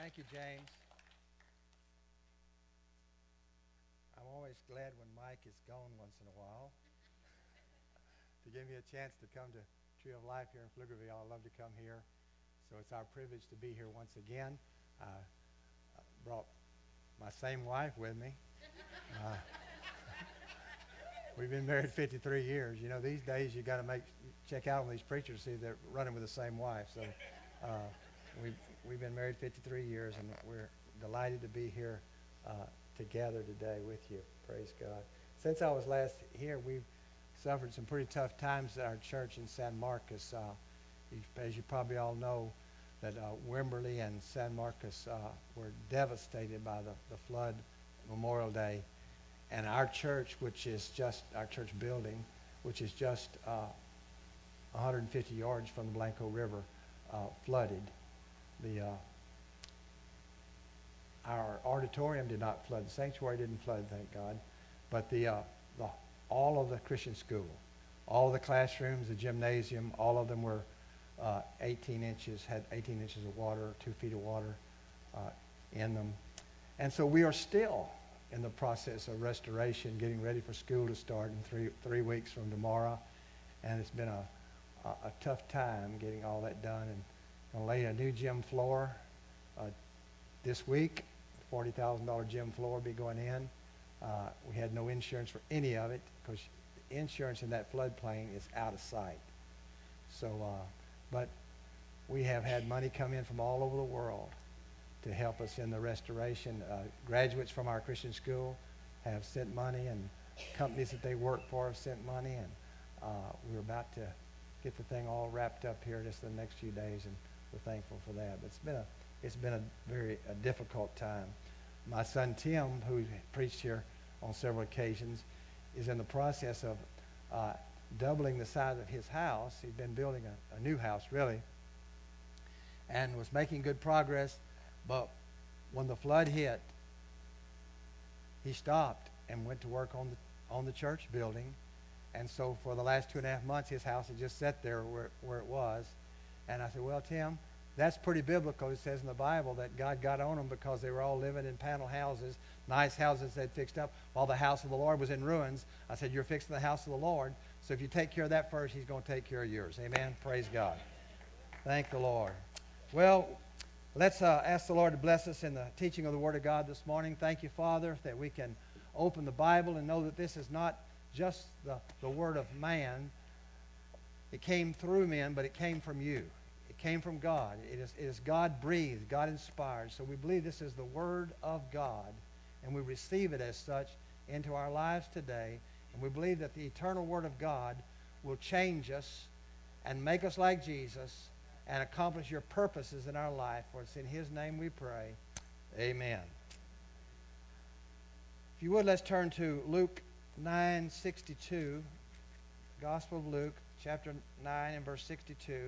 Thank you, James. I'm always glad when Mike is gone once in a while to give me a chance to come to Tree of Life here in Pflugerville. I love to come here. So it's our privilege to be here once again. I brought my same wife with me. Uh, we've been married 53 years. You know, these days you got to check out on these preachers, see if they're running with the same wife. So uh, we've been married 53 years, and we're delighted to be here together today with you. Praise God. Since I was last here, we've suffered some pretty tough times at our church in San Marcos. As you probably all know, that Wimberley and San Marcos were devastated by the flood Memorial Day. And our church, our church building, which is just 150 yards from the Blanco River, flooded. Our auditorium did not flood. The sanctuary didn't flood, thank God. But all of the Christian school, all of the classrooms, the gymnasium, all of them were 18 inches of water, 2 feet of water in them. And so we are still in the process of restoration, getting ready for school to start in three weeks from tomorrow. And it's been a tough time getting all that done. And going to lay a new gym floor this week. $40,000 gym floor be going in. We had no insurance for any of it because insurance in that floodplain is out of sight. So, but we have had money come in from all over the world to help us in the restoration. Graduates from our Christian school have sent money, and companies that they work for have sent money, and we're about to get the thing all wrapped up here just the next few days, and we're thankful for that. But it's been a very difficult time. My son Tim, who preached here on several occasions, is in the process of doubling the size of his house. He's been building a new house, really, and was making good progress. But when the flood hit, he stopped and went to work on the church building. And so for the last 2.5 months, his house had just sat there where it was. And I said, well, Tim, that's pretty biblical. It says in the Bible that God got on them because they were all living in panel houses, nice houses they'd fixed up, while the house of the Lord was in ruins. I said, you're fixing the house of the Lord. So if you take care of that first, he's going to take care of yours. Amen? Praise God. Thank the Lord. Well, let's ask the Lord to bless us in the teaching of the Word of God this morning. Thank you, Father, that we can open the Bible and know that this is not just the Word of man. It came through men, but it came from you. It came from God. It is God-breathed, God-inspired. So we believe this is the Word of God, and we receive it as such into our lives today. And we believe that the eternal Word of God will change us and make us like Jesus and accomplish your purposes in our life. For it's in His name we pray. Amen. If you would, let's turn to Luke 9:62. Gospel of Luke, chapter 9 and verse 62.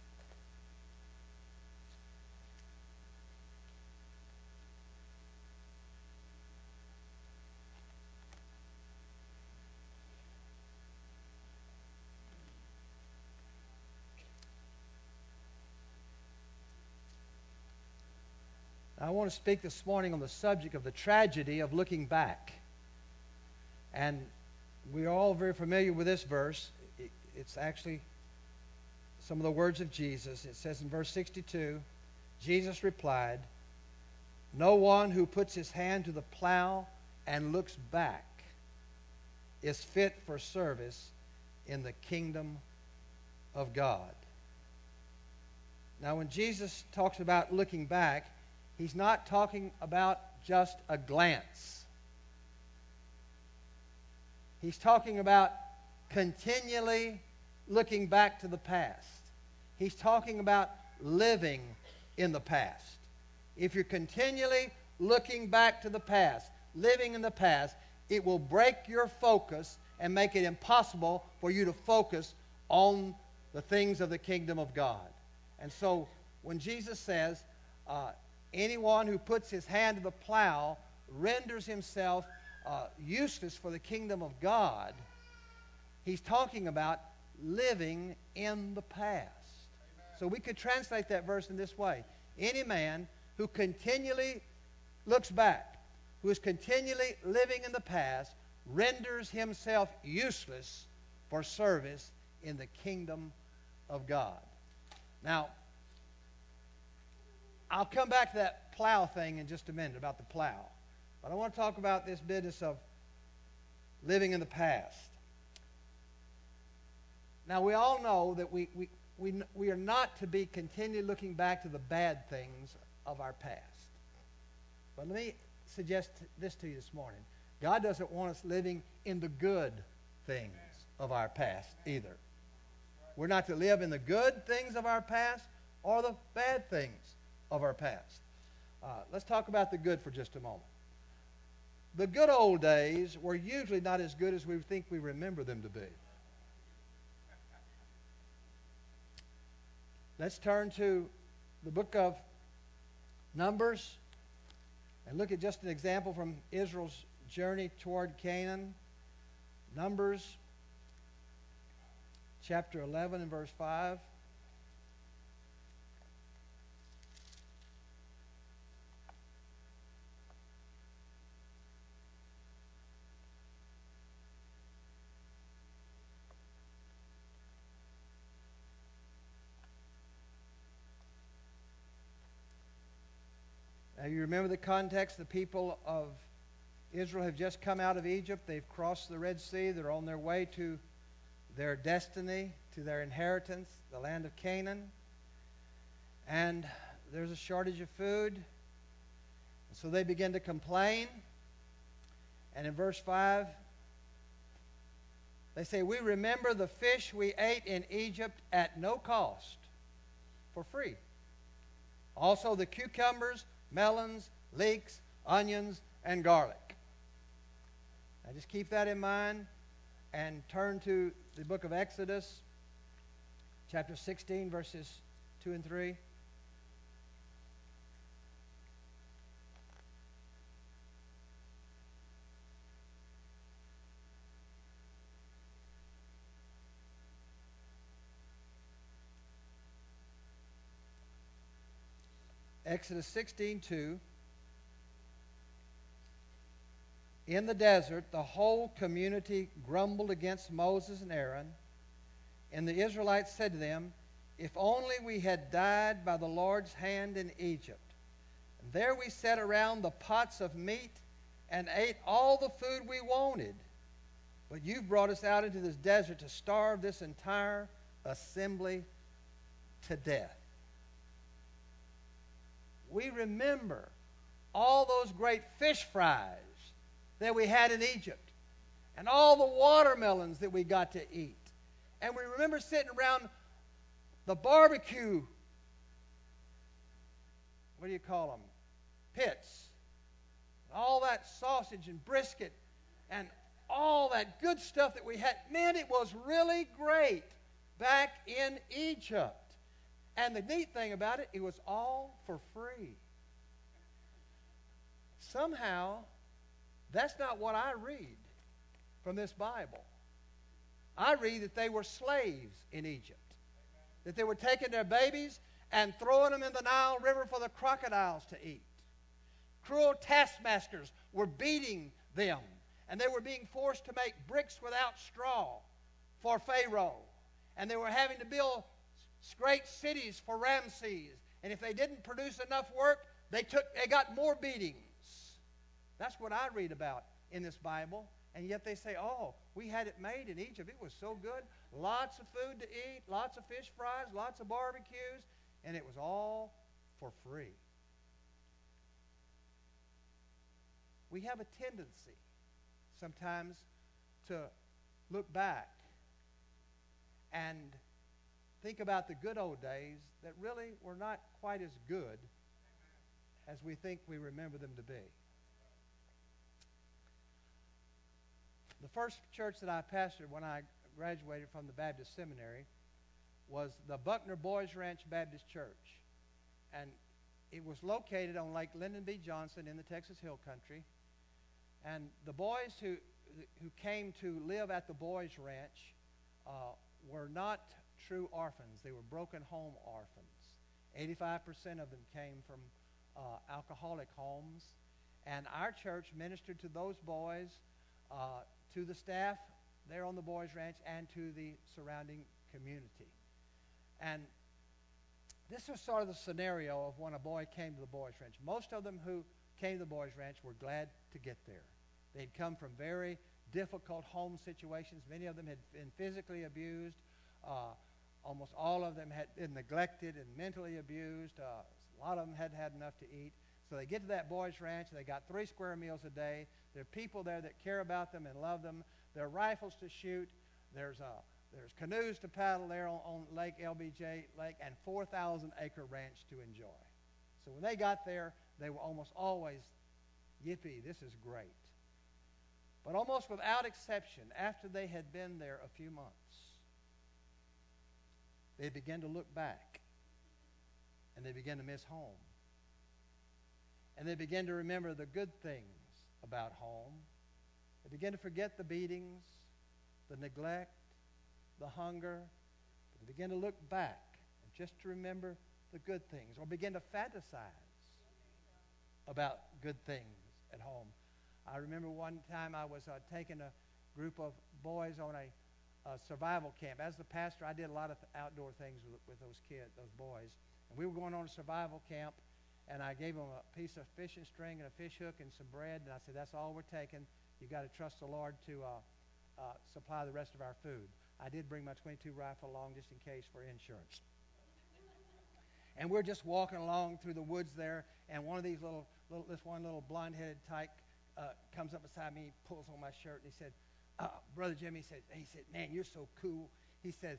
I want to speak this morning on the subject of the tragedy of looking back. And we are all very familiar with this verse. It's actually some of the words of Jesus. It says in verse 62, Jesus replied, "No one who puts his hand to the plow and looks back is fit for service in the kingdom of God." Now, when Jesus talks about looking back, He's not talking about just a glance. He's talking about continually looking back to the past. He's talking about living in the past. If you're continually looking back to the past, living in the past, it will break your focus and make it impossible for you to focus on the things of the kingdom of God. And so when Jesus says, anyone who puts his hand to the plow renders himself useless for the kingdom of God, he's talking about living in the past. Amen. So we could translate that verse in this way. Any man who continually looks back, who is continually living in the past, renders himself useless for service in the kingdom of God. Now, I'll come back to that plow thing in just a minute, about the plow. But I want to talk about this business of living in the past. Now, we all know that we are not to be continually looking back to the bad things of our past. But let me suggest this to you this morning. God doesn't want us living in the good things of our past either. We're not to live in the good things of our past or the bad things of our past. Let's talk about the good for just a moment. The good old days were usually not as good as we think we remember them to be. Let's turn to the book of Numbers and look at just an example from Israel's journey toward Canaan. Numbers chapter 11 and verse 5. Now you remember the context. The people of Israel have just come out of Egypt. They've crossed the Red Sea. They're on their way to their destiny, to their inheritance, the land of Canaan. And there's a shortage of food. So they begin to complain. And in verse 5, they say, "We remember the fish we ate in Egypt at no cost, for free. Also the cucumbers, melons, leeks, onions, and garlic." Now just keep that in mind and turn to the book of Exodus, chapter 16, verses 2 and 3. Exodus 16:2. In the desert, the whole community grumbled against Moses and Aaron, and the Israelites said to them, "If only we had died by the Lord's hand in Egypt. And there we sat around the pots of meat and ate all the food we wanted. But you've brought us out into this desert to starve this entire assembly to death." We remember all those great fish fries that we had in Egypt and all the watermelons that we got to eat. And we remember sitting around the barbecue, what do you call them, pits, all that sausage and brisket and all that good stuff that we had. Man, it was really great back in Egypt. And the neat thing about it, it was all for free. Somehow, that's not what I read from this Bible. I read that they were slaves in Egypt. That they were taking their babies and throwing them in the Nile River for the crocodiles to eat. Cruel taskmasters were beating them. And they were being forced to make bricks without straw for Pharaoh. And they were having to build great cities for Ramses. And if they didn't produce enough work, they got more beatings. That's what I read about in this Bible. And yet they say, "Oh, we had it made in Egypt. It was so good. Lots of food to eat, lots of fish fries, lots of barbecues, and it was all for free." We have a tendency sometimes to look back and think about the good old days that really were not quite as good as we think we remember them to be. The first church that I pastored when I graduated from the Baptist Seminary was the Buckner Boys Ranch Baptist Church. And it was located on Lake Lyndon B. Johnson in the Texas Hill Country. And the boys who came to live at the Boys Ranch were not true orphans. They were broken home orphans. 85% of them came from alcoholic homes. And our church ministered to those boys, to the staff there on the Boys Ranch, and to the surrounding community. And this was sort of the scenario of when a boy came to the Boys Ranch. Most of them who came to the Boys Ranch were glad to get there. They'd come from very difficult home situations. Many of them had been physically abused. Almost all of them had been neglected and mentally abused. A lot of them hadn't had enough to eat. So they get to that Boys Ranch, and they got 3 square meals a day. There are people there that care about them and love them. There are rifles to shoot. There's canoes to paddle there on Lake LBJ Lake, and 4,000-acre ranch to enjoy. So when they got there, they were almost always, yippee, this is great. But almost without exception, after they had been there a few months, they began to look back, and they began to miss home. And they began to remember the good things about home. They began to forget the beatings, the neglect, the hunger. But they began to look back and just to remember the good things, or begin to fantasize about good things at home. I remember one time I was taking a group of boys on a survival camp. As the pastor, I did a lot of outdoor things with those kids, those boys. And we were going on a survival camp, and I gave them a piece of fishing string and a fish hook and some bread, and I said, that's all we're taking. You've got to trust the Lord to supply the rest of our food. I did bring my .22 rifle along just in case for insurance. And we're just walking along through the woods there, and one of these this one little blonde-headed tyke comes up beside me, pulls on my shirt, and he said, Brother Jimmy, he said, man, you're so cool. He says,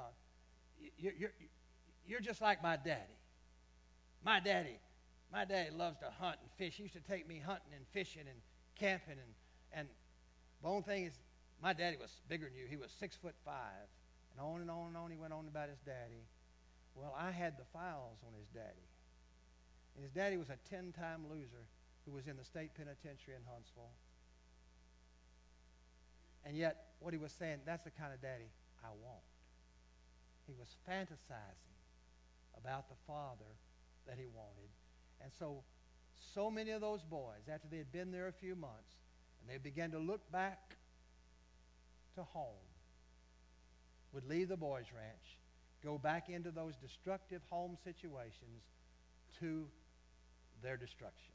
you're just like my daddy. My daddy loves to hunt and fish. He used to take me hunting and fishing and camping. And the only thing is, my daddy was bigger than you. He was 6'5". And on and on and on he went on about his daddy. Well, I had the files on his daddy. And his daddy was a 10-time loser who was in the state penitentiary in Huntsville. And yet, what he was saying, that's the kind of daddy I want. He was fantasizing about the father that he wanted. And so many of those boys, after they had been there a few months, and they began to look back to home, would leave the Boys Ranch, go back into those destructive home situations to their destruction.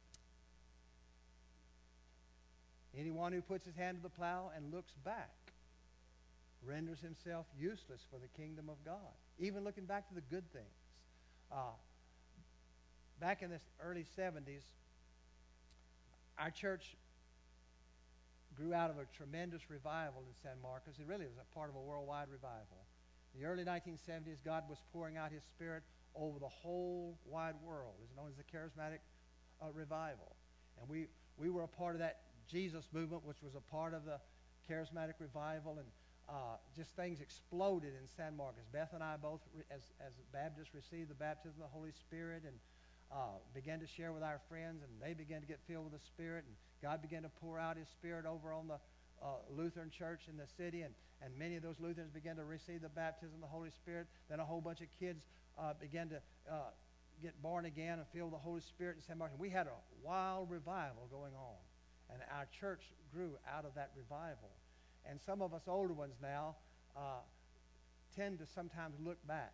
Anyone who puts his hand to the plow and looks back renders himself useless for the kingdom of God. Even looking back to the good things. Back in the early 70s, our church grew out of a tremendous revival in San Marcos. It really was a part of a worldwide revival. In the early 1970s, God was pouring out His Spirit over the whole wide world. It's known as the Charismatic Revival. And we were a part of that Jesus movement, which was a part of the Charismatic Revival, and just things exploded in San Marcos. Beth and I both, as Baptists, received the baptism of the Holy Spirit and began to share with our friends, and they began to get filled with the Spirit, and God began to pour out His Spirit over on the Lutheran church in the city, and many of those Lutherans began to receive the baptism of the Holy Spirit. Then a whole bunch of kids began to get born again and filled with the Holy Spirit in San Marcos. We had a wild revival going on. And our church grew out of that revival. And some of us older ones now tend to sometimes look back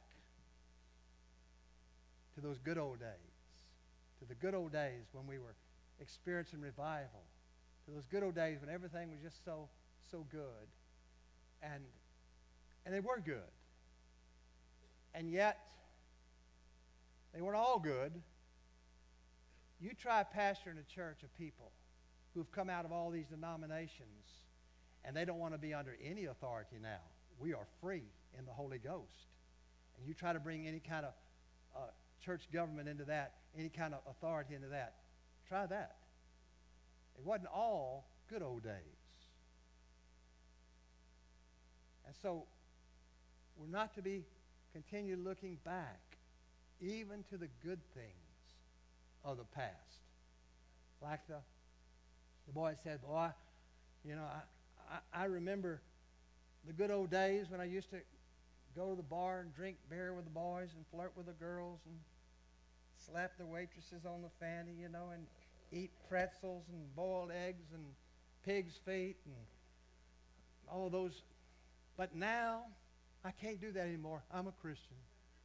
to those good old days, to the good old days when we were experiencing revival, to those good old days when everything was just so good. And they were good. And yet, they weren't all good. You try pastoring a church of people who've come out of all these denominations, and they don't want to be under any authority now. We are free in the Holy Ghost. And you try to bring any kind of church government into that, any kind of authority into that. Try that. It wasn't all good old days. And so we're not to be continue looking back, even to the good things of the past. Like the boy said, boy, I remember the good old days when I used to go to the bar and drink beer with the boys and flirt with the girls. And slap the waitresses on the fanny, and eat pretzels and boiled eggs and pig's feet and all those. But now, I can't do that anymore. I'm a Christian.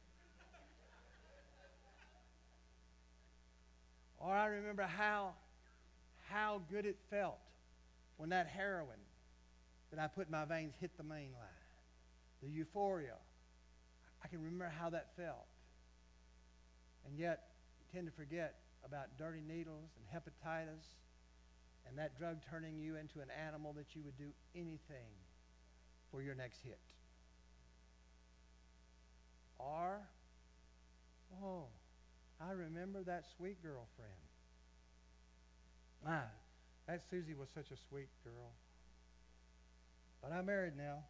Or I remember how good it felt when that heroin that I put in my veins hit the main line. The euphoria. I can remember how that felt. And yet, you tend to forget about dirty needles and hepatitis and that drug turning you into an animal that you would do anything for your next hit. Or, oh, I remember that sweet girlfriend. My, that Susie was such a sweet girl. But I'm married now.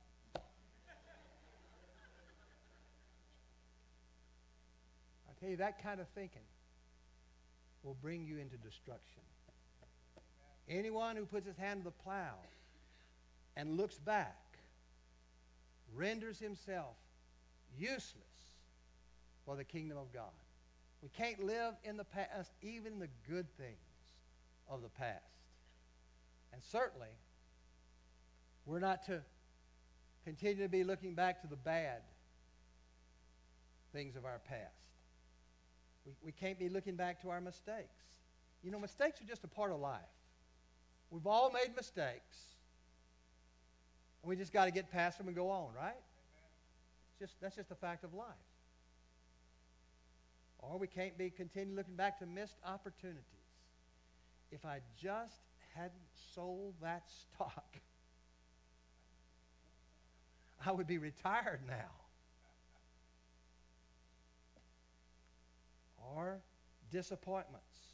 I tell you, that kind of thinking will bring you into destruction. Anyone who puts his hand to the plow and looks back renders himself useless for the kingdom of God. We can't live in the past, even the good things of the past. And certainly, we're not to continue to be looking back to the bad things of our past. We can't be looking back to our mistakes. Mistakes are just a part of life. We've all made mistakes. And we just got to get past them and go on, right? That's just a fact of life. Or we can't be continue looking back to missed opportunities. If I just hadn't sold that stock, I would be retired now. Or disappointments.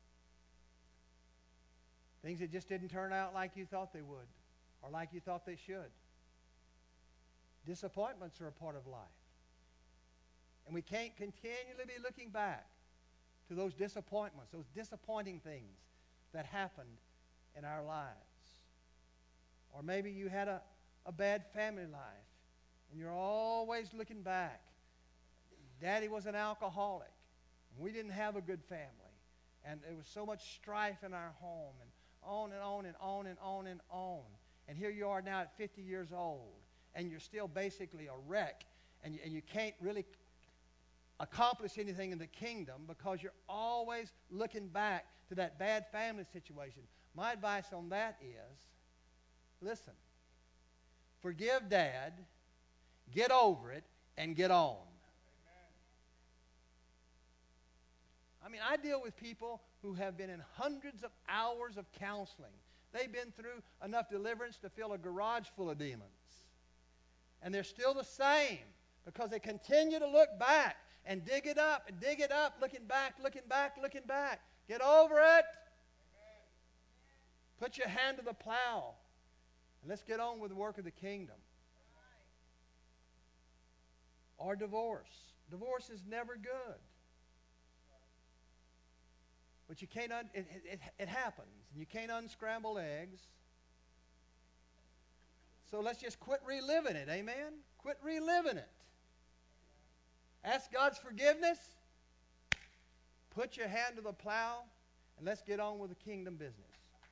Things that just didn't turn out like you thought they would or like you thought they should. Disappointments are a part of life. And we can't continually be looking back to those disappointments, those disappointing things that happened in our lives. Or maybe you had a bad family life and you're always looking back. Daddy was an alcoholic. We didn't have a good family. And there was so much strife in our home, and on and on and on and on and on. And here you are now at 50 years old, and you're still basically a wreck, and you can't really accomplish anything in the kingdom because you're always looking back to that bad family situation. My advice on that is, listen, forgive Dad, get over it, and get on. I deal with people who have been in hundreds of hours of counseling. They've been through enough deliverance to fill a garage full of demons. And they're still the same because they continue to look back and dig it up, looking back, looking back, looking back. Get over it. Amen. Put your hand to the plow. And let's get on with the work of the kingdom. Right. Or divorce. Divorce is never good. But you can't, it happens, and you can't unscramble eggs. So let's just quit reliving it, amen? Quit reliving it. Ask God's forgiveness. Put your hand to the plow, and let's get on with the kingdom business.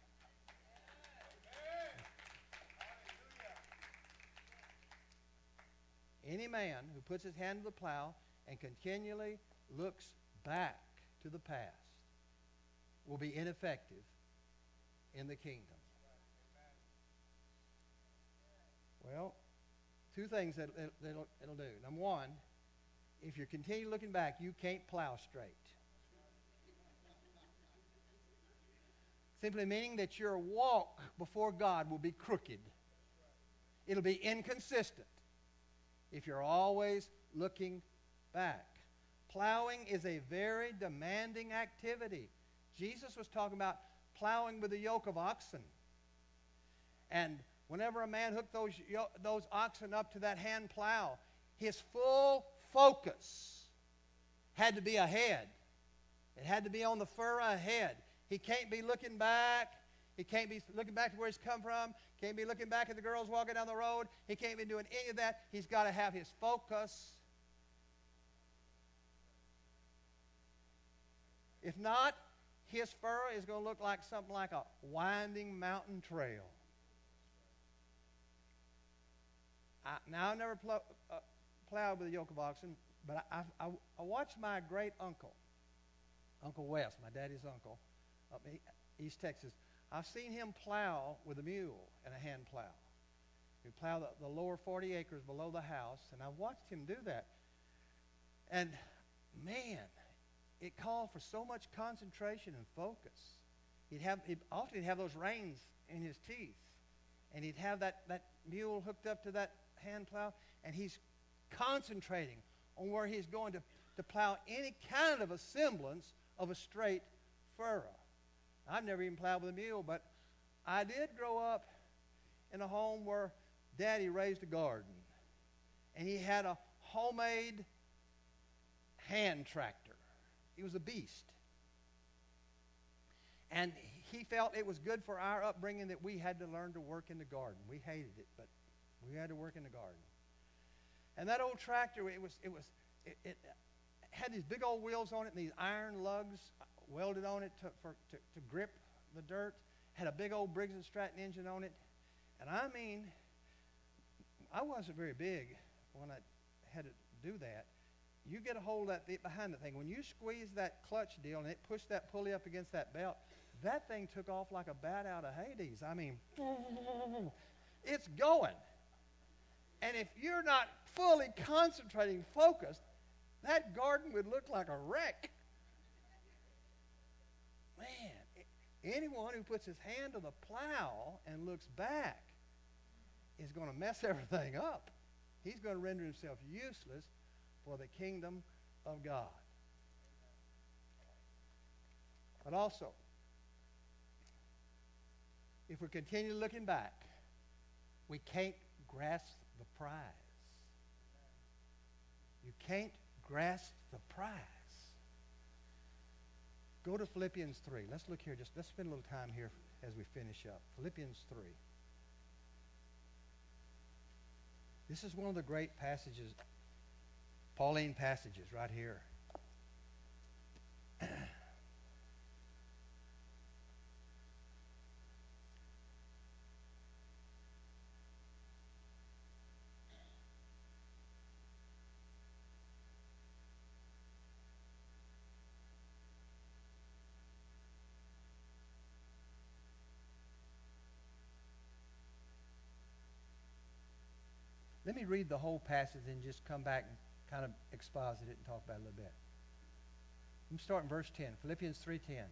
Any man who puts his hand to the plow and continually looks back to the past will be ineffective in the kingdom. Well, two things that it'll do. Number one, if you continue looking back, you can't plow straight. Simply meaning that your walk before God will be crooked. It'll be inconsistent if you're always looking back. Plowing is a very demanding activity. Jesus was talking about plowing with a yoke of oxen. And whenever a man hooked those oxen up to that hand plow, his full focus had to be ahead. It had to be on the furrow ahead. He can't be looking back. He can't be looking back to where he's come from. Can't be looking back at the girls walking down the road. He can't be doing any of that. He's got to have his focus If not, his furrow is going to look like something like a winding mountain trail. Now, I never plowed with a yoke of oxen, but I watched my great uncle, Uncle Wes, my daddy's uncle, up in East Texas. I've seen him plow with a mule and a hand plow. He plowed the lower 40 acres below the house, and I watched him do that. And, man, it called for so much concentration and focus. He'd often have those reins in his teeth, and he'd have that mule hooked up to that hand plow, and he's concentrating on where he's going to plow any kind of a semblance of a straight furrow. I've never even plowed with a mule, but I did grow up in a home where Daddy raised a garden, and he had a homemade hand tractor. He was a beast. And he felt it was good for our upbringing that we had to learn to work in the garden. We hated it, but we had to work in the garden. And that old tractor, it had these big old wheels on it and these iron lugs welded on it to grip the dirt. Had a big old Briggs & Stratton engine on it. And I mean, I wasn't very big when I had to do that. You get a hold of that behind the thing. When you squeeze that clutch deal and it pushed that pulley up against that belt, that thing took off like a bat out of Hades. I mean, it's going. And if you're not fully concentrating, focused, that garden would look like a wreck. Man, anyone who puts his hand to the plow and looks back is going to mess everything up. He's going to render himself useless for the kingdom of God. But also, if we continue looking back, we can't grasp the prize. You can't grasp the prize. Go to Philippians 3. Let's look here. Let's spend a little time here as we finish up. Philippians 3. This is one of the great passages, Pauline passages right here. Let me read the whole passage and just come back and kind of exposit it and talk about it a little bit. Let me start in verse 10, Philippians 3:10.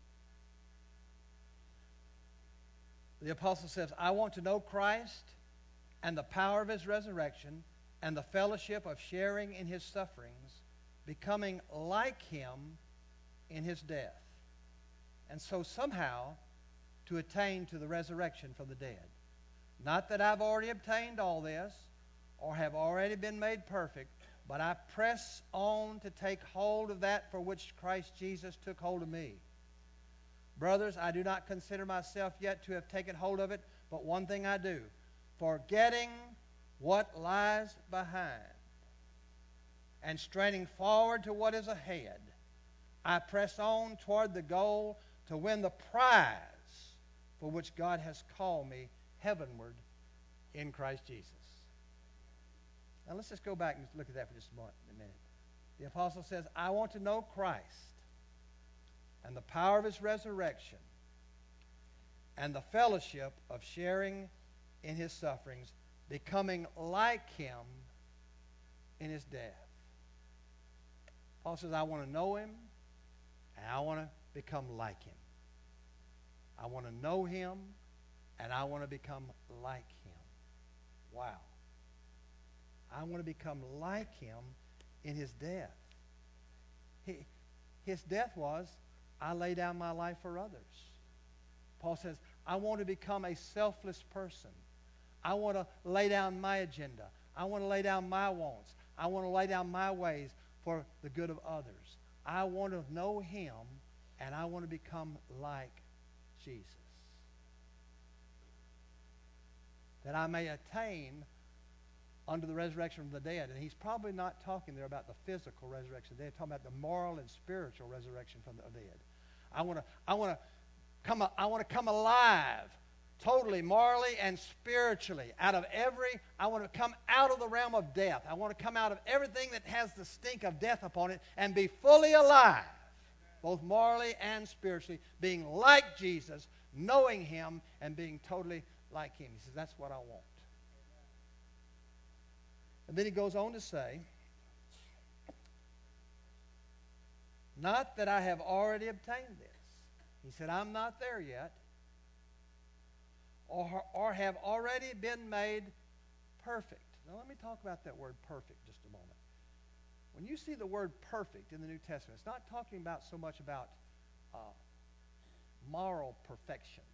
The apostle says, I want to know Christ and the power of his resurrection and the fellowship of sharing in his sufferings, becoming like him in his death, and so somehow to attain to the resurrection from the dead. Not that I've already obtained all this or have already been made perfect, but I press on to take hold of that for which Christ Jesus took hold of me. Brothers, I do not consider myself yet to have taken hold of it, but one thing I do, forgetting what lies behind and straining forward to what is ahead, I press on toward the goal to win the prize for which God has called me heavenward in Christ Jesus. Now let's just go back and look at that for just a minute. The apostle says, I want to know Christ and the power of his resurrection and the fellowship of sharing in his sufferings, becoming like him in his death. Paul says, I want to know him and I want to become like him. I want to know him and I want to become like him. Wow. I want to become like him in his death. His death was, I lay down my life for others. Paul says, I want to become a selfless person. I want to lay down my agenda. I want to lay down my wants. I want to lay down my ways for the good of others. I want to know him and I want to become like Jesus. That I may attain under the resurrection from the dead. And he's probably not talking there about the physical resurrection of the dead. He's talking about the moral and spiritual resurrection from the dead. I want to come alive, totally, morally and spiritually. I want to come out of the realm of death. I want to come out of everything that has the stink of death upon it and be fully alive, both morally and spiritually, being like Jesus, knowing Him, and being totally like Him. He says, that's what I want. And then he goes on to say, not that I have already obtained this. He said, I'm not there yet, or have already been made perfect. Now let me talk about that word perfect just a moment. When you see the word perfect in the New Testament, it's not talking about so much about moral perfection.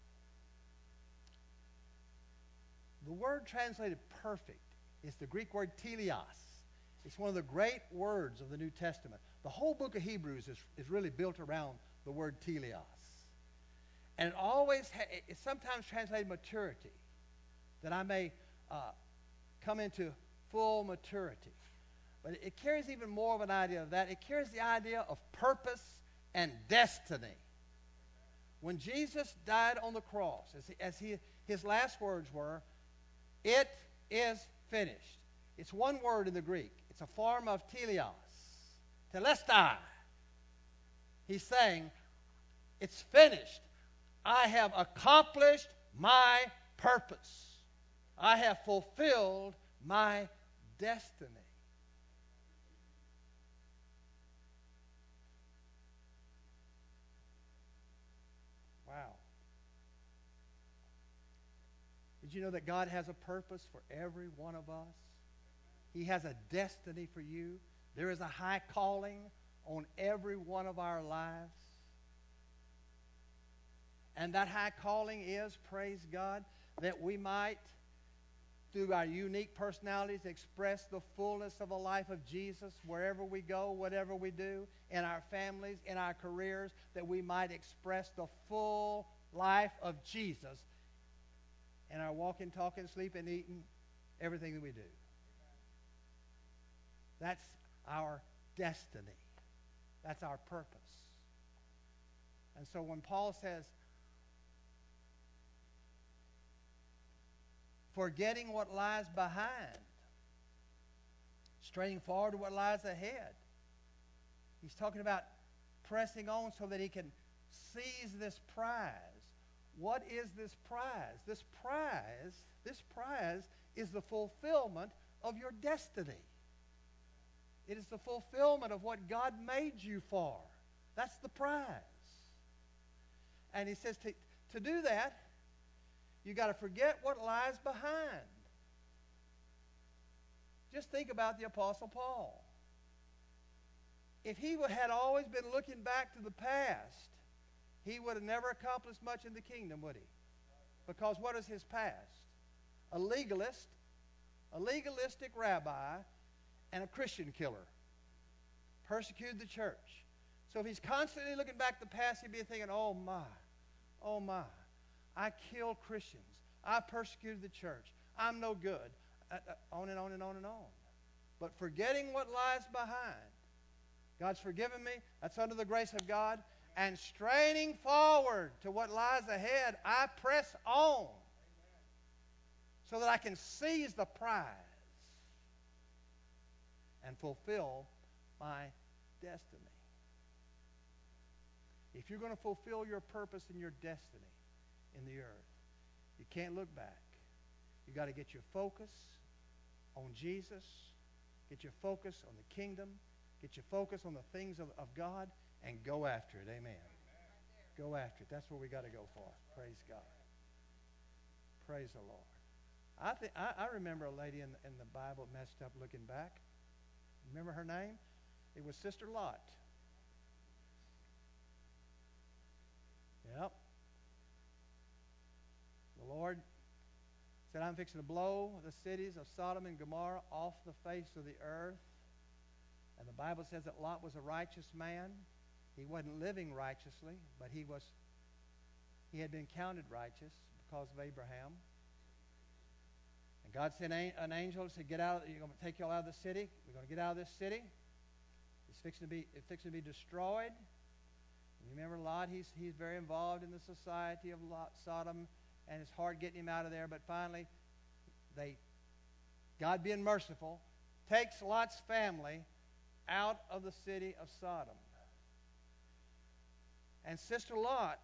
The word translated perfect is the Greek word teleos. It's one of the great words of the New Testament. The whole book of Hebrews is really built around the word teleos. And it's sometimes translated maturity, that I may come into full maturity. But it carries even more of an idea of that. It carries the idea of purpose and destiny. When Jesus died on the cross, his last words were, "It is finished." It's one word in the Greek. It's a form of teleos, telestai. He's saying, it's finished. I have accomplished my purpose. I have fulfilled my destiny. Wow. Did you know that God has a purpose for every one of us? He has a destiny for you. There is a high calling on every one of our lives. And that high calling is, praise God, that we might, through our unique personalities, express the fullness of the life of Jesus wherever we go, whatever we do, in our families, in our careers, that we might express the full life of Jesus in our walking, talking, sleeping, eating, everything that we do. That's our destiny. That's our purpose. And so when Paul says, forgetting what lies behind, straining forward to what lies ahead, he's talking about pressing on so that he can seize this prize. What is this prize? This prize is the fulfillment of your destiny. It is the fulfillment of what God made you for. That's the prize. And he says to do that, you got to forget what lies behind. Just think about the Apostle Paul. If he had always been looking back to the past, he would have never accomplished much in the kingdom, would he? Because what is his past? A legalist, a legalistic rabbi, and a Christian killer. Persecuted the church. So if he's constantly looking back to the past, he'd be thinking, oh my, I killed Christians. I persecuted the church. I'm no good. On and on and on and on. But forgetting what lies behind. God's forgiven me. That's under the grace of God. And straining forward to what lies ahead, I press on so that I can seize the prize and fulfill my destiny. If you're going to fulfill your purpose and your destiny in the earth, you can't look back. You've got to get your focus on Jesus, get your focus on the kingdom, get your focus on the things of God, and go after it. Amen. Go after it. That's what we got to go for. Praise God. Praise the Lord. I remember a lady in the Bible messed up looking back. Remember her name? It was Sister Lot. Yep. The Lord said, I'm fixing to blow the cities of Sodom and Gomorrah off the face of the earth. And the Bible says that Lot was a righteous man. He wasn't living righteously, but he had been counted righteous because of Abraham. And God sent an angel and said, "Get out! You're going to take you all out of the city. We're going to get out of this city. It's fixing to be destroyed." And you remember Lot? He's very involved in the society of Sodom, and it's hard getting him out of there. But finally, God being merciful, takes Lot's family out of the city of Sodom. And Sister Lot,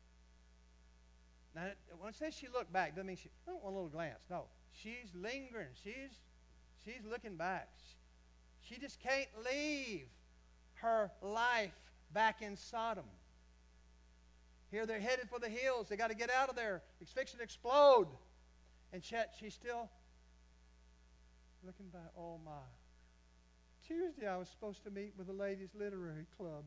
now when it says she looked back, doesn't mean she one little glance. No, she's lingering. She's looking back. She just can't leave her life back in Sodom. Here they're headed for the hills. They got to get out of there. It's fixing to explode. And yet she's still looking back. Oh my. Tuesday I was supposed to meet with the Ladies Literary Club.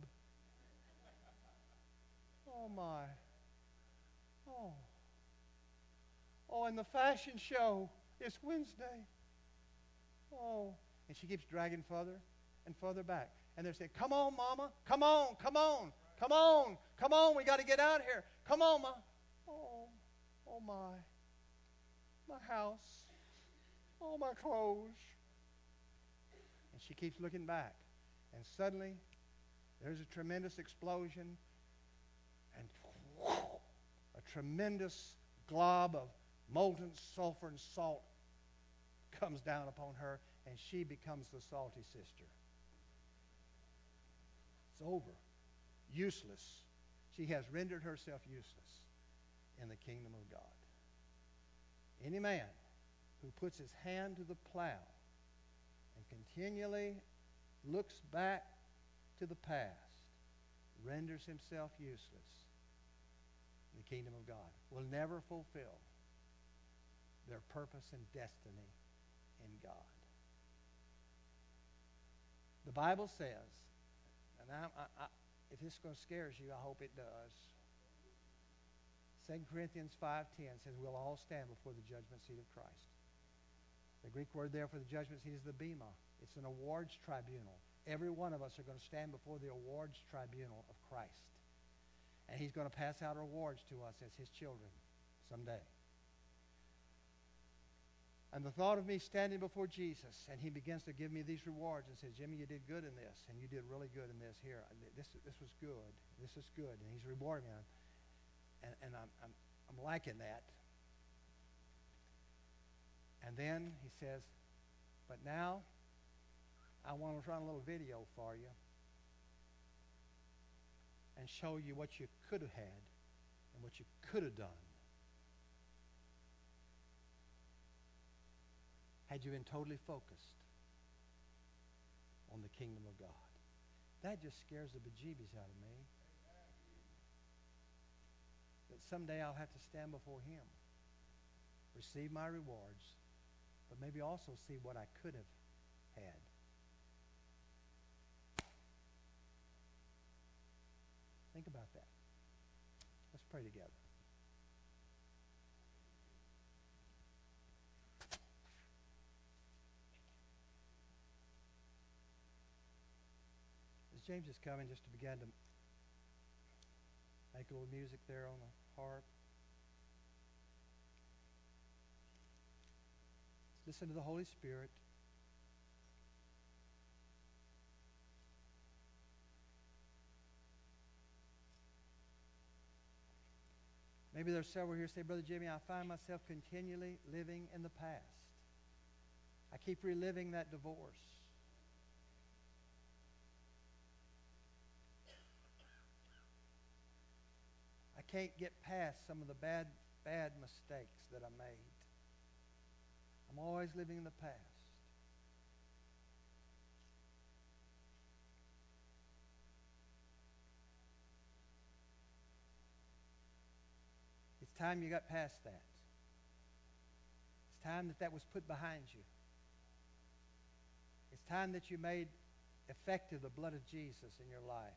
Oh my. Oh. Oh, and the fashion show is Wednesday. Oh. And she keeps dragging further and further back. And they're saying, "Come on, Mama. Come on, come on, come on, come on. We got to get out of here. Come on, Ma." Oh, oh my. My house. All my clothes. And she keeps looking back. And suddenly, there's a tremendous explosion. And a tremendous glob of molten sulfur and salt comes down upon her, and she becomes the salty sister. It's over. Useless. She has rendered herself useless in the kingdom of God. Any man who puts his hand to the plow and continually looks back to the past renders himself useless in the kingdom of God, will never fulfill their purpose and destiny in God. The Bible says, and if this scares you, I hope it does. 2 Corinthians 5:10 says we'll all stand before the judgment seat of Christ. The Greek word there for the judgment seat is the bema. It's an awards tribunal. Every one of us are going to stand before the awards tribunal of Christ. And He's going to pass out awards to us as His children someday. And the thought of me standing before Jesus, and He begins to give me these rewards and says, "Jimmy, you did good in this, and you did really good in this here. This was good. This is good." And He's rewarding me. And I'm liking that. And then He says, "But now I want to run a little video for you and show you what you could have had and what you could have done had you been totally focused on the kingdom of God." That just scares the bejeebies out of me. That someday I'll have to stand before Him, receive my rewards, but maybe also see what I could have had. Think about that. Let's pray together. As James is coming, just to begin to make a little music there on the harp. Let's listen to the Holy Spirit. Maybe there's several here who say, "Brother Jimmy, I find myself continually living in the past. I keep reliving that divorce. I can't get past some of the bad mistakes that I made. I'm always living in the past." It's time you got past that. It's time that was put behind you. It's time that you made effective the blood of Jesus in your life.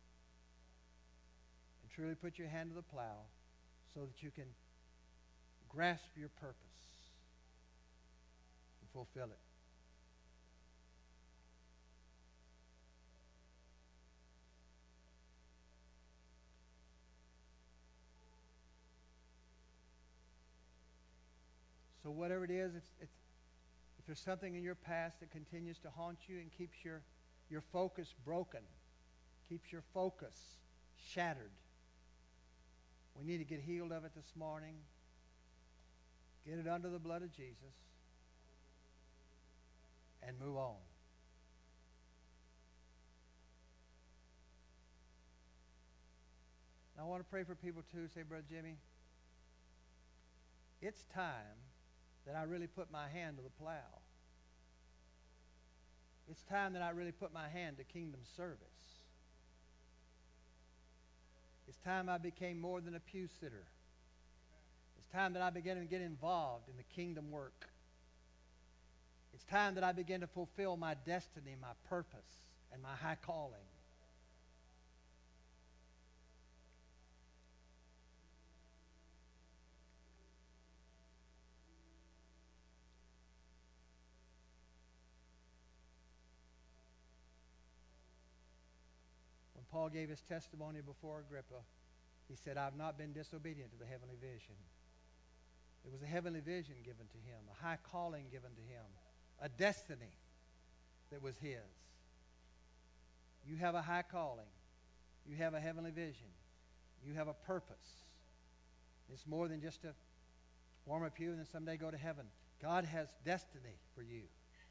And truly put your hand to the plow so that you can grasp your purpose and fulfill it. So whatever it is, if there's something in your past that continues to haunt you and keeps your focus broken, keeps your focus shattered, we need to get healed of it this morning. Get it under the blood of Jesus and move on. And I want to pray for people too. Say, Brother Jimmy, it's time that I really put my hand to the plow. It's time that I really put my hand to kingdom service. It's time I became more than a pew sitter. It's time that I began to get involved in the kingdom work. It's time that I begin to fulfill my destiny, my purpose, and my high calling. When Paul gave his testimony before Agrippa, he said, I've not been disobedient to the heavenly vision. It was a heavenly vision given to him, a high calling given to him, a destiny that was his. You have a high calling. You have a heavenly vision. You have a purpose. It's more than just to warm a pew and then someday go to heaven. God has destiny for you.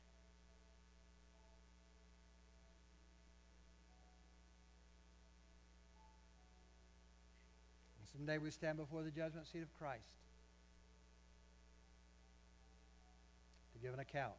And someday we stand before the judgment seat of Christ to give an account.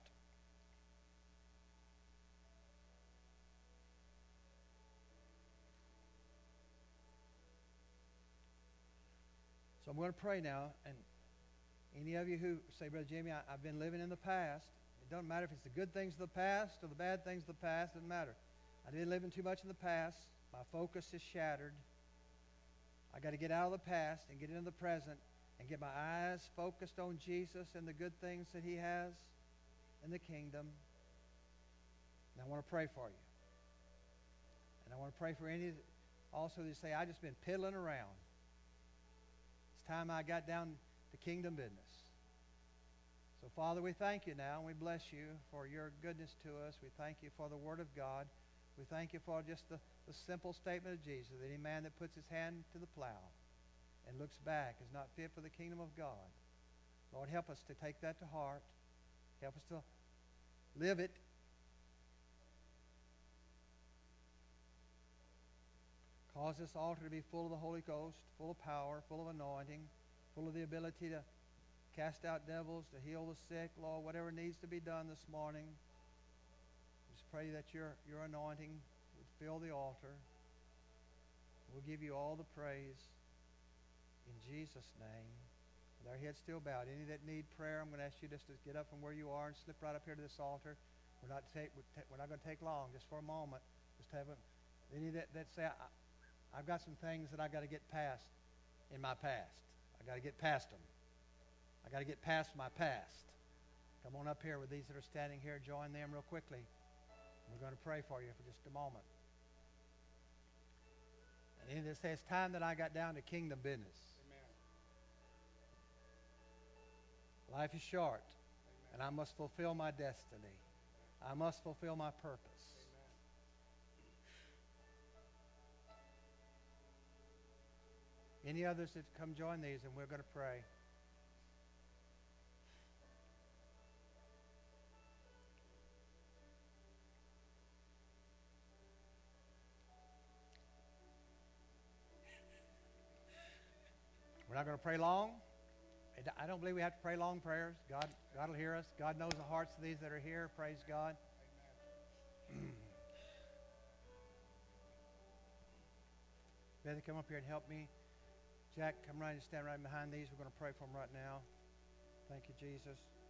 So I'm going to pray now, and any of you who say, Brother Jimmy, I've been living in the past. It doesn't matter if it's the good things of the past or the bad things of the past. It doesn't matter. I've been living too much in the past. My focus is shattered. I got to get out of the past and get into the present and get my eyes focused on Jesus and the good things that He has in the kingdom. And I want to pray for you. And I want to pray for any also that say, I've just been piddling around. It's time I got down to kingdom business. So, Father, we thank you now, and we bless you for your goodness to us. We thank you for the Word of God. We thank you for just the simple statement of Jesus, that any man that puts his hand to the plow and looks back is not fit for the kingdom of God. Lord, help us to take that to heart. Help us to live it. Cause this altar to be full of the Holy Ghost, full of power, full of anointing, full of the ability to cast out devils, to heal the sick, Lord, whatever needs to be done this morning. Just pray that your anointing would fill the altar. We'll give you all the praise in Jesus' name. With our heads still bowed, any that need prayer, I'm going to ask you just to get up from where you are and slip right up here to this altar. We're not going to take long, just for a moment. Just have any that say, I've got some things that I've got to get past in my past. I've got to get past them. I've got to get past my past. Come on up here with these that are standing here. Join them real quickly. We're going to pray for you for just a moment. And it says, time that I got down to kingdom business. Amen. Life is short, Amen. and I must fulfill my destiny. I must fulfill my purpose. Amen. Any others that come join these, and we're going to pray. We're not going to pray long. I don't believe we have to pray long prayers. God will hear us. God knows the hearts of these that are here. Praise God. Amen. Betty, come up here and help me. Jack, come right and stand right behind these. We're going to pray for them right now. Thank you, Jesus.